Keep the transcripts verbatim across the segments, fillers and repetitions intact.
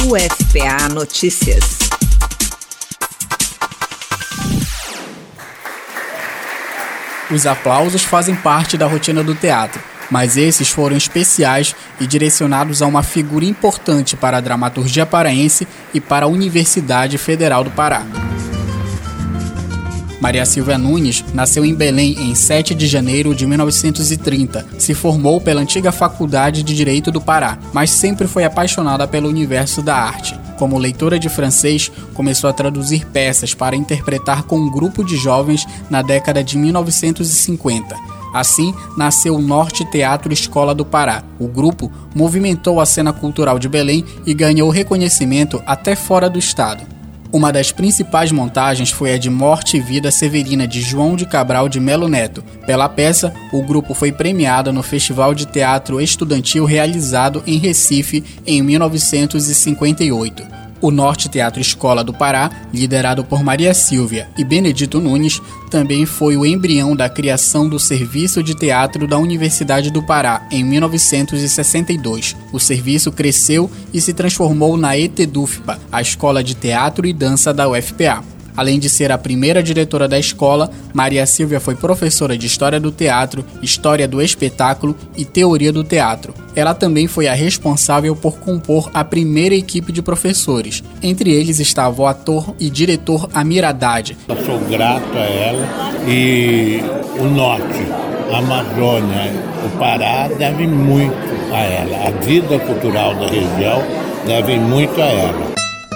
U F P A Notícias. Os aplausos fazem parte da rotina do teatro, mas esses foram especiais e direcionados a uma figura importante para a dramaturgia paraense e para a Universidade Federal do Pará. Maria Silvia Nunes nasceu em Belém em sete de janeiro de mil novecentos e trinta. Se formou pela antiga Faculdade de Direito do Pará, mas sempre foi apaixonada pelo universo da arte. Como leitora de francês, começou a traduzir peças para interpretar com um grupo de jovens na década de mil novecentos e cinquenta. Assim, nasceu o Norte Teatro Escola do Pará. O grupo movimentou a cena cultural de Belém e ganhou reconhecimento até fora do estado. Uma das principais montagens foi a de Morte e Vida Severina, de João de Cabral de Melo Neto. Pela peça, o grupo foi premiado no Festival de Teatro Estudantil realizado em Recife em mil novecentos e cinquenta e oito. O Norte Teatro Escola do Pará, liderado por Maria Silvia e Benedito Nunes, também foi o embrião da criação do Serviço de Teatro da Universidade do Pará, em mil novecentos e sessenta e dois. O serviço cresceu e se transformou na ETEDUFPA, a Escola de Teatro e Dança da U F P A. Além de ser a primeira diretora da escola, Maria Silvia foi professora de História do Teatro, História do Espetáculo e Teoria do Teatro. Ela também foi a responsável por compor a primeira equipe de professores. Entre eles estava o ator e diretor Amir Haddad. Eu sou grato a ela e o Norte, a Amazônia, o Pará devem muito a ela. A vida cultural da região deve muito a ela.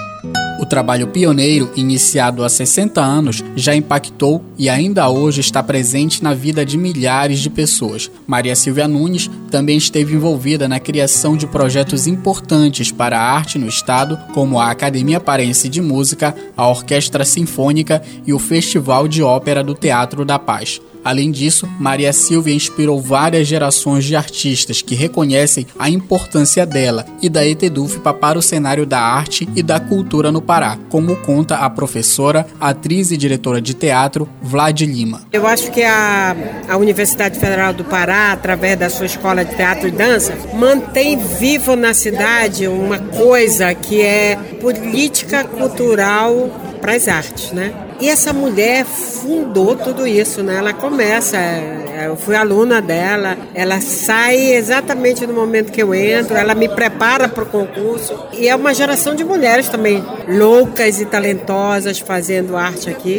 O trabalho pioneiro, iniciado há sessenta anos, já impactou e ainda hoje está presente na vida de milhares de pessoas. Maria Silvia Nunes também esteve envolvida na criação de projetos importantes para a arte no estado, como a Academia Paraense de Música, a Orquestra Sinfônica e o Festival de Ópera do Teatro da Paz. Além disso, Maria Silvia inspirou várias gerações de artistas que reconhecem a importância dela e da ETEDUFPA para o cenário da arte e da cultura no Pará, como conta a professora, atriz e diretora de teatro, Vlad Lima. Eu acho que a, a Universidade Federal do Pará, através da sua Escola de Teatro e Dança, mantém vivo na cidade uma coisa que é política cultural para as artes, né? E essa mulher fundou tudo isso, né? Ela começa, eu fui aluna dela, ela sai exatamente no momento que eu entro, ela me prepara para o concurso. E é uma geração de mulheres também loucas e talentosas fazendo arte aqui.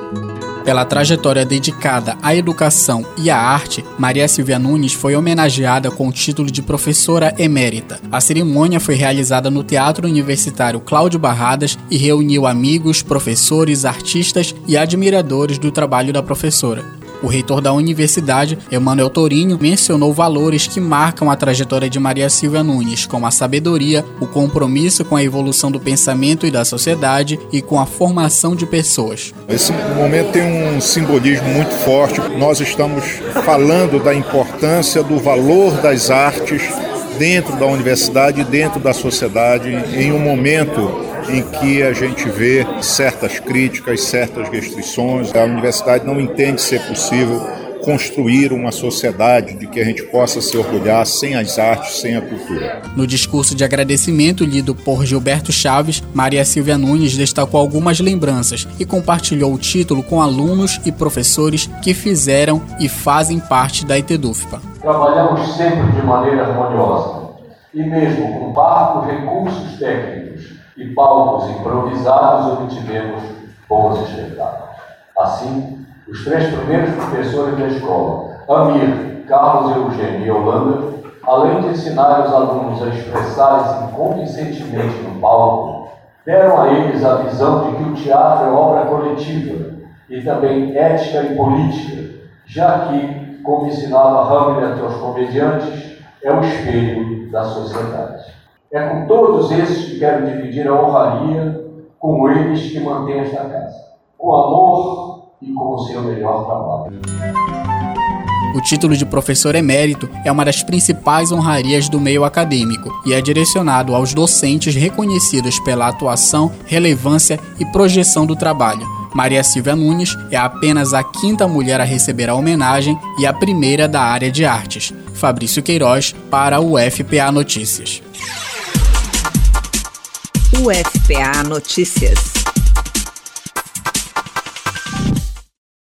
Pela trajetória dedicada à educação e à arte, Maria Silvia Nunes foi homenageada com o título de professora emérita. A cerimônia foi realizada no Teatro Universitário Cláudio Barradas e reuniu amigos, professores, artistas e admiradores do trabalho da professora. O reitor da universidade, Emanuel Torinho, mencionou valores que marcam a trajetória de Maria Silvia Nunes, como a sabedoria, o compromisso com a evolução do pensamento e da sociedade e com a formação de pessoas. Esse momento tem um simbolismo muito forte. Nós estamos falando da importância do valor das artes dentro da universidade e dentro da sociedade, em um momento em que a gente vê certas críticas, certas restrições. A universidade não entende ser possível construir uma sociedade de que a gente possa se orgulhar sem as artes, sem a cultura. No discurso de agradecimento lido por Gilberto Chaves, Maria Silvia Nunes destacou algumas lembranças e compartilhou o título com alunos e professores que fizeram e fazem parte da ETEDUFPA. Trabalhamos sempre de maneira harmoniosa e mesmo com parcos recursos técnicos e palcos improvisados obtivemos bons espetáculos. Assim, os três primeiros professores da escola, Amir, Carlos Eugênio e Holanda, além de ensinar os alunos a expressarem-se convincentemente no palco, deram a eles a visão de que o teatro é obra coletiva e também ética e política, já que, como ensinava Hamlet aos comediantes, é o espelho da sociedade. É com todos esses que quero dividir a honraria, com eles que mantêm esta casa, com amor e com o seu melhor trabalho. O título de professor emérito é uma das principais honrarias do meio acadêmico e é direcionado aos docentes reconhecidos pela atuação, relevância e projeção do trabalho. Maria Silvia Nunes é apenas a quinta mulher a receber a homenagem e a primeira da área de artes. Fabrício Queiroz, para o U F P A Notícias. U F P A Notícias.